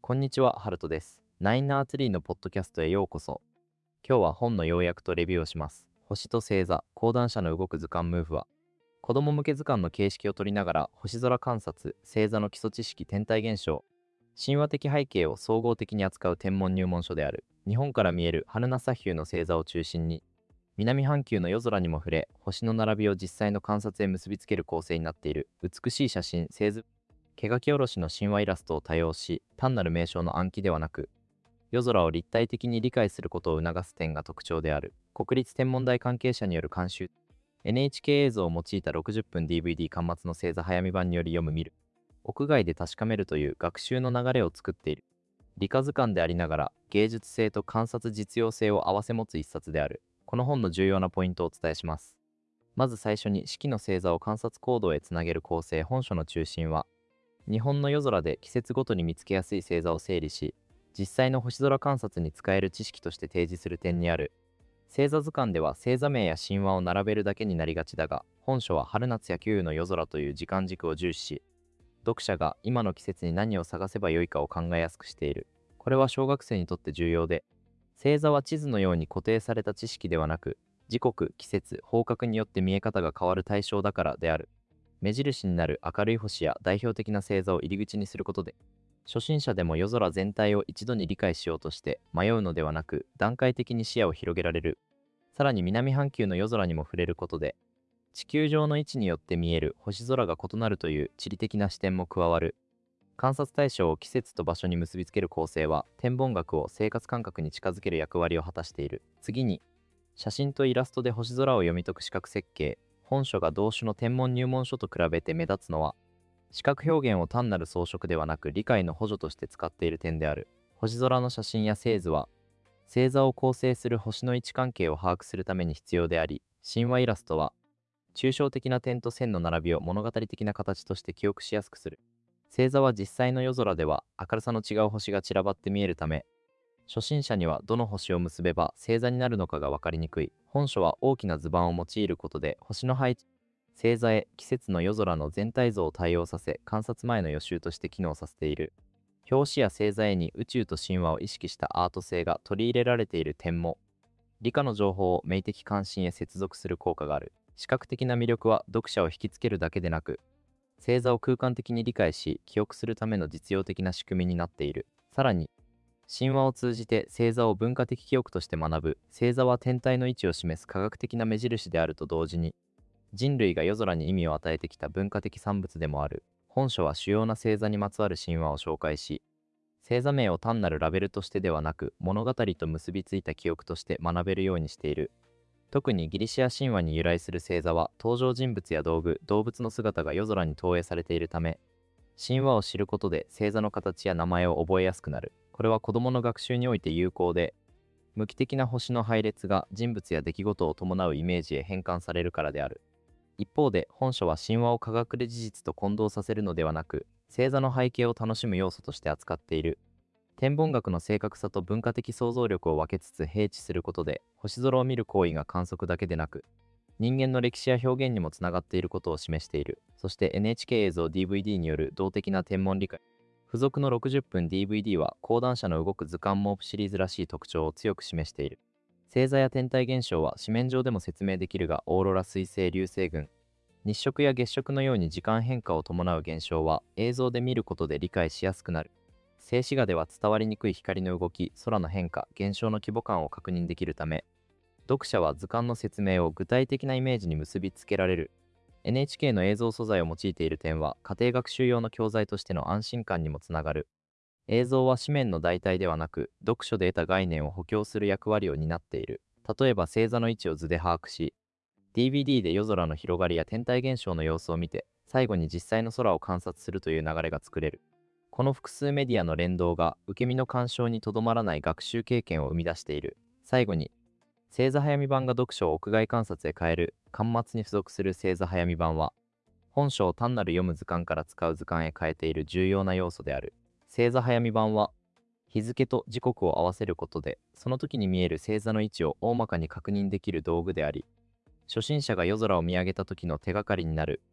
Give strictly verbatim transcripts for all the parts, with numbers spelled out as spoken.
こんにちは、ハルトです。ナインアーツリーのポッドキャストへようこそ。今日は本の要約とレビューをします。星と星座、講談社の動く図鑑ムーフは、子供向け図鑑の形式を取りながら、星空観察、星座の基礎知識、天体現象、神話的背景を総合的に扱う天文入門書である。日本から見える春名砂丘の星座を中心に、南半球の夜空にも触れ、星の並びを実際の観察へ結びつける構成になっている。美しい写真、星図、手書き下ろしの神話イラストを多用し、単なる名称の暗記ではなく、夜空を立体的に理解することを促す点が特徴である。国立天文台関係者による監修、エヌエイチケー 映像を用いたろくじゅっぷん ディーブイディー 端末の星座早見版により読む見る。屋外で確かめるという学習の流れを作っている。理科図鑑でありながら芸術性と観察実用性を併せ持つ一冊である。この本の重要なポイントをお伝えします。まず最初に四季の星座を観察行動へつなげる構成。本書の中心は、日本の夜空で季節ごとに見つけやすい星座を整理し、実際の星空観察に使える知識として提示する点にある。星座図鑑では星座名や神話を並べるだけになりがちだが、本書は春夏や秋冬の夜空という時間軸を重視し、読者が今の季節に何を探せばよいかを考えやすくしている。これは小学生にとって重要で、星座は地図のように固定された知識ではなく、時刻、季節、方角によって見え方が変わる対象だからである。目印になる明るい星や代表的な星座を入り口にすることで、初心者でも夜空全体を一度に理解しようとして迷うのではなく、段階的に視野を広げられる。さらに南半球の夜空にも触れることで、地球上の位置によって見える星空が異なるという地理的な視点も加わる。観察対象を季節と場所に結びつける構成は、天文学を生活感覚に近づける役割を果たしている。次に、写真とイラストで星空を読み解く視覚設計。本書が同種の天文入門書と比べて目立つのは、視覚表現を単なる装飾ではなく理解の補助として使っている点である。星空の写真や星図は、星座を構成する星の位置関係を把握するために必要であり、神話イラストは、抽象的な点と線の並びを物語的な形として記憶しやすくする。星座は実際の夜空では明るさの違う星が散らばって見えるため、初心者にはどの星を結べば星座になるのかが分かりにくい。本書は大きな図板を用いることで星の配置、星座へ季節の夜空の全体像を対応させ、観察前の予習として機能させている。表紙や星座絵に宇宙と神話を意識したアート性が取り入れられている点も、理科の情報を明的関心へ接続する効果がある。視覚的な魅力は読者を引きつけるだけでなく、星座を空間的に理解し記憶するための実用的な仕組みになっている。さらに、神話を通じて星座を文化的記憶として学ぶ。星座は天体の位置を示す科学的な目印であると同時に、人類が夜空に意味を与えてきた文化的産物でもある。本書は主要な星座にまつわる神話を紹介し、星座名を単なるラベルとしてではなく物語と結びついた記憶として学べるようにしている。特にギリシア神話に由来する星座は登場人物や道具、動物の姿が夜空に投影されているため、神話を知ることで星座の形や名前を覚えやすくなる。これは子供の学習において有効で、無機的な星の配列が人物や出来事を伴うイメージへ変換されるからである。一方で、本書は神話を科学で事実と混同させるのではなく、星座の背景を楽しむ要素として扱っている。天文学の正確さと文化的想像力を分けつつ併致することで、星空を見る行為が観測だけでなく、人間の歴史や表現にもつながっていることを示している。そして エヌエイチケー 映像 ディーブイディー による動的な天文理解。付属のろくじゅっぷん ディーブイディー は講談社の動く図鑑モープシリーズらしい特徴を強く示している。星座や天体現象は紙面上でも説明できるが、オーロラ、彗星、流星群、日食や月食のように時間変化を伴う現象は映像で見ることで理解しやすくなる。静止画では伝わりにくい光の動き、空の変化、現象の規模感を確認できるため、読者は図鑑の説明を具体的なイメージに結びつけられる。エヌエイチケー の映像素材を用いている点は、家庭学習用の教材としての安心感にもつながる。映像は紙面の代替ではなく、読書で得た概念を補強する役割を担っている。例えば星座の位置を図で把握し、ディーブイディー で夜空の広がりや天体現象の様子を見て、最後に実際の空を観察するという流れが作れる。この複数メディアの連動が受け身の鑑賞にとどまらない学習経験を生み出している。最後に、星座早見版が読書を屋外観察へ変える。端末に付属する星座早見版は、本書を単なる読む図鑑から使う図鑑へ変えている重要な要素である。星座早見版は、日付と時刻を合わせることで、その時に見える星座の位置を大まかに確認できる道具であり、初心者が夜空を見上げた時の手がかりになる。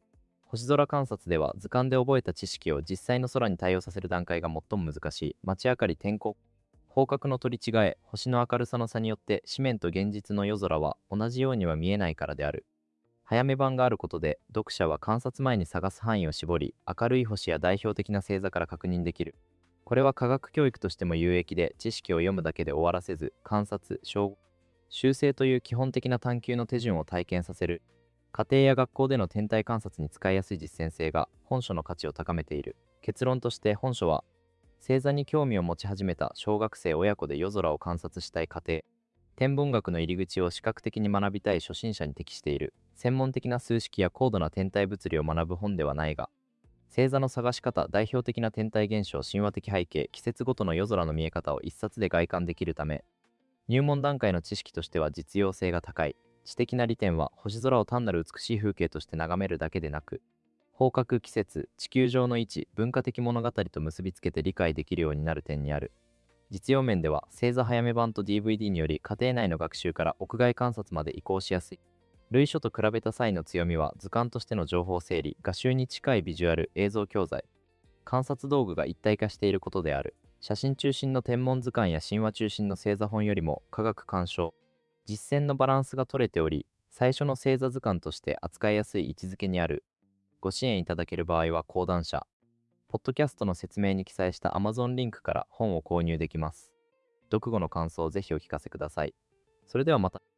星空観察では図鑑で覚えた知識を実際の空に対応させる段階が最も難しい。街明かり、天候、方角の取り違え、星の明るさの差によって紙面と現実の夜空は同じようには見えないからである。早め版があることで読者は観察前に探す範囲を絞り、明るい星や代表的な星座から確認できる。これは科学教育としても有益で、知識を読むだけで終わらせず、観察、照合、修正という基本的な探求の手順を体験させる。家庭や学校での天体観察に使いやすい実践性が本書の価値を高めている。結論として本書は、星座に興味を持ち始めた小学生親子で夜空を観察したい家庭、天文学の入り口を視覚的に学びたい初心者に適している。専門的な数式や高度な天体物理を学ぶ本ではないが、星座の探し方、代表的な天体現象、神話的背景、季節ごとの夜空の見え方を一冊で外観できるため、入門段階の知識としては実用性が高い。知的な利点は、星空を単なる美しい風景として眺めるだけでなく、方角、季節、地球上の位置、文化的物語と結びつけて理解できるようになる点にある。実用面では、星座早め版と ディーブイディー により家庭内の学習から屋外観察まで移行しやすい。類書と比べた際の強みは、図鑑としての情報整理、画集に近いビジュアル、映像教材、観察道具が一体化していることである。写真中心の天文図鑑や神話中心の星座本よりも科学鑑賞、実践のバランスが取れており、最初の星座図鑑として扱いやすい位置づけにある。ご支援いただける場合は講談社、ポッドキャストの説明に記載した Amazon リンクから本を購入できます。読後の感想をぜひお聞かせください。それではまた。